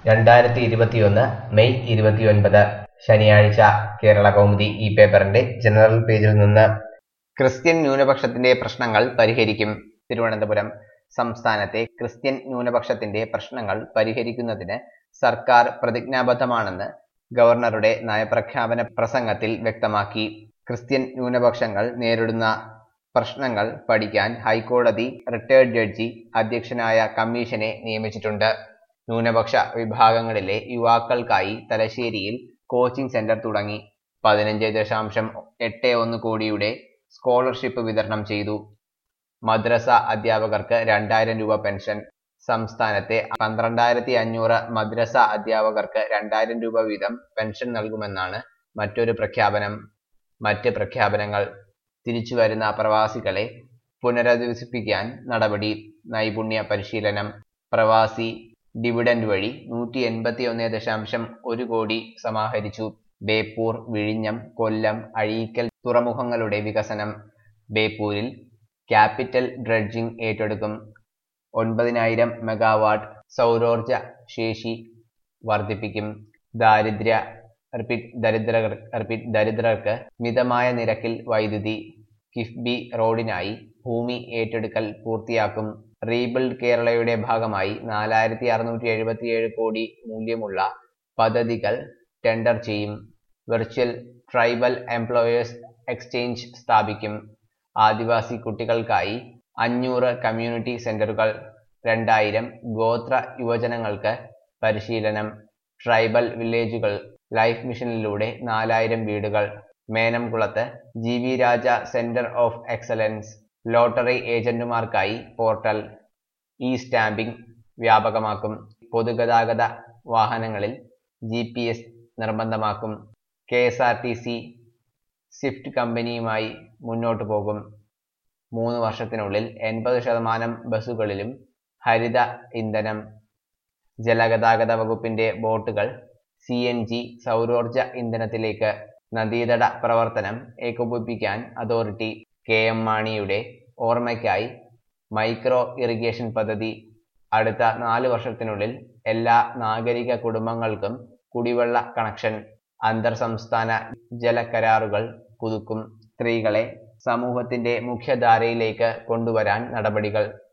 2021 May 29 ശനിയാഴ്ച കേരള കൗമുദി ഈ പേപ്പറിന്റെ ജനറൽ പേജിൽ നിന്ന് ക്രിസ്ത്യൻ ന്യൂനപക്ഷത്തിന്റെ പ്രശ്നങ്ങൾ പരിഹരിക്കും. തിരുവനന്തപുരം. സംസ്ഥാനത്തെ ക്രിസ്ത്യൻ ന്യൂനപക്ഷത്തിന്റെ പ്രശ്നങ്ങൾ പരിഹരിക്കുന്നതിന് സർക്കാർ പ്രതിജ്ഞാബദ്ധമാണെന്ന് ഗവർണറുടെ നയപ്രഖ്യാപന പ്രസംഗത്തിൽ വ്യക്തമാക്കി. ക്രിസ്ത്യൻ ന്യൂനപക്ഷങ്ങൾ നേരിടുന്ന പ്രശ്നങ്ങൾ പഠിക്കാൻ ഹൈക്കോടതി റിട്ടയർഡ് ജഡ്ജി അധ്യക്ഷനായ കമ്മീഷനെ നിയമിച്ചിട്ടുണ്ട്. ന്യൂനപക്ഷ വിഭാഗങ്ങളിലെ യുവാക്കൾക്കായി തലശ്ശേരിയിൽ കോച്ചിംഗ് സെന്റർ തുടങ്ങി. 15.81 കോടിയുടെ സ്കോളർഷിപ്പ് വിതരണം ചെയ്തു. മദ്രസ അധ്യാപകർക്ക് 2000 രൂപ പെൻഷൻ. സംസ്ഥാനത്തെ 12,500 മദ്രസ അധ്യാപകർക്ക് 2000 രൂപ വീതം പെൻഷൻ നൽകുമെന്നാണ് മറ്റ് പ്രഖ്യാപനങ്ങൾ. തിരിച്ചുവരുന്ന പ്രവാസികളെ പുനരധിവസിപ്പിക്കാൻ നടപടി. നൈപുണ്യ പരിശീലനം. പ്രവാസി ഡിവിഡന്റ് വഴി 181.1 കോടി സമാഹരിച്ചു. ബേപ്പൂർ, വിഴിഞ്ഞം, കൊല്ലം, അഴീക്കൽ തുറമുഖങ്ങളുടെ വികസനം. ബേപ്പൂരിൽ ക്യാപിറ്റൽ ഡ്രഡ്ജിംഗ് ഏറ്റെടുക്കും. 9000 മെഗാവാട്ട് സൗരോർജ ശേഷി വർദ്ധിപ്പിക്കും. ദരിദ്രർക്ക് മിതമായ നിരക്കിൽ വൈദ്യുതി. കിഫ്ബി റോഡിനായി ഭൂമി ഏറ്റെടുക്കൽ പൂർത്തിയാക്കും. റീബിൽഡ് കേരളയുടെ ഭാഗമായി 4677 കോടി മൂല്യമുള്ള പദ്ധതികൾ ടെൻഡർ ചെയ്യും. വെർച്വൽ ട്രൈബൽ എംപ്ലോയേഴ്സ് എക്സ്ചേഞ്ച് സ്ഥാപിക്കും. ആദിവാസി കുട്ടികൾക്കായി 500 കമ്മ്യൂണിറ്റി സെന്ററുകൾ. 2000 ഗോത്ര യുവജനങ്ങൾക്ക് പരിശീലനം. ട്രൈബൽ വില്ലേജുകൾ. ലൈഫ് മിഷനിലൂടെ 4000 വീടുകൾ. മേനംകുളത്ത് GV Raja centre of excellence. Lottery ഏജന്റുമാർക്കായി പോർട്ടൽ. സ്റ്റാമ്പിംഗ് വ്യാപകമാക്കും. പൊതുഗതാഗത വാഹനങ്ങളിൽ GPS നിർബന്ധമാക്കും. KSRTC സ്വിഫ്റ്റ് കമ്പനിയുമായി മുന്നോട്ടു പോകും. 3 വർഷത്തിനുള്ളിൽ 80% ബസ്സുകളിലും ഹരിത ഇന്ധനം. ജലഗതാഗത വകുപ്പിന്റെ ബോട്ടുകൾ CNG സൗരോർജ ഇന്ധനത്തിലേക്ക്. നദീതട പ്രവർത്തനം ഏകോപിപ്പിക്കാൻ അതോറിറ്റി. KM മാണിയുടെ ഓർമ്മയ്ക്കായി മൈക്രോ ഇറിഗേഷൻ പദ്ധതി. അടുത്ത 4 വർഷത്തിനുള്ളിൽ എല്ലാ നാഗരിക കുടുംബങ്ങൾക്കും കുടിവെള്ള കണക്ഷൻ. അന്തർ സംസ്ഥാന ജലകരാറുകൾ പുതുക്കും. സ്ത്രീകളെ സമൂഹത്തിന്റെ മുഖ്യധാരയിലേക്ക് കൊണ്ടുവരാൻ നടപടികൾ.